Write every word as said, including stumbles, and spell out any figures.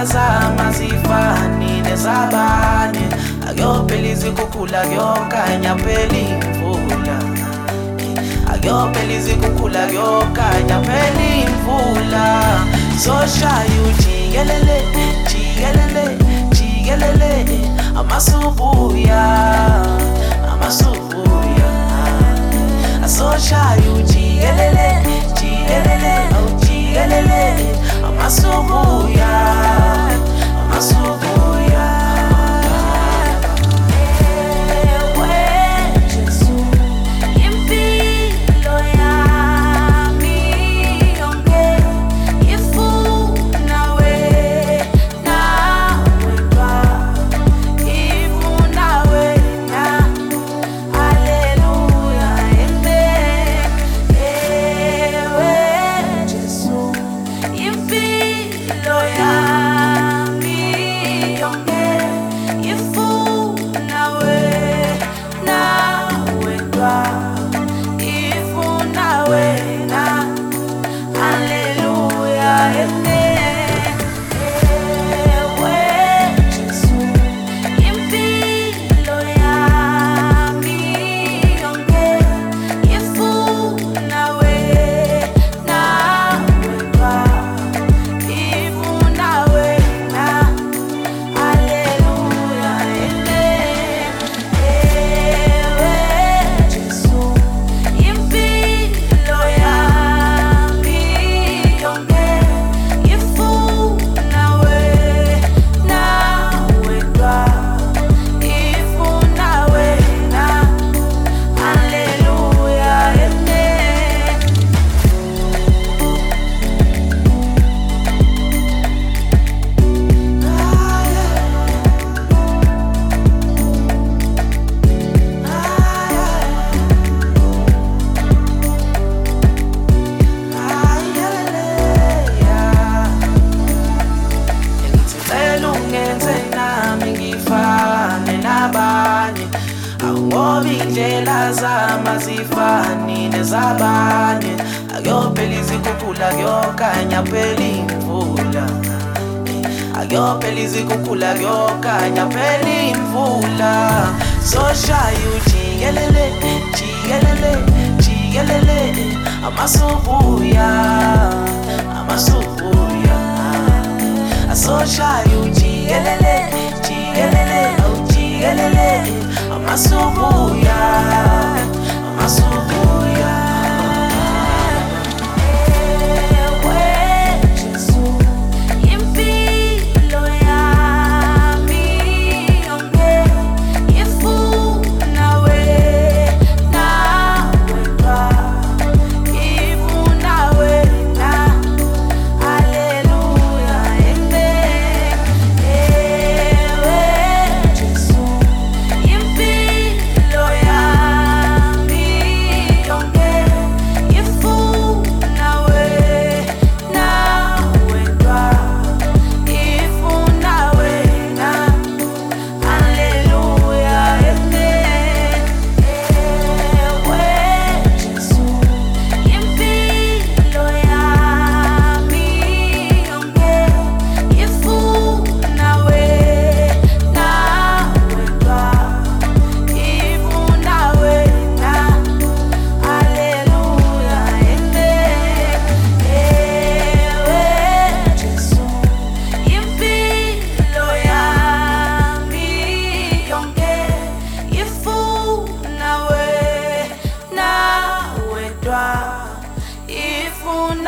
zama zifani nezabanye, akuyophela izikhukhula kuyokhanya phela imvula, akuyophela izikhukhula kuyokhanya phela imvula. Soshaya ujikelele jikelele jikelele amasubuya amasubuya, asoshaya ujikelele jikelele jikelele amasubuya amasubuya. Indlela zama zifani nezabanye, akuyophela izikhukhula kuyokhanya phela imvula, akuyophela izikhukhula kuyokhanya phela imvula. Soshaya ujikelele jikelele jikelele amasubuya amasubuya, asoshaya ujikelele jikelele jikelele amasubuya amasubuya. Ifuna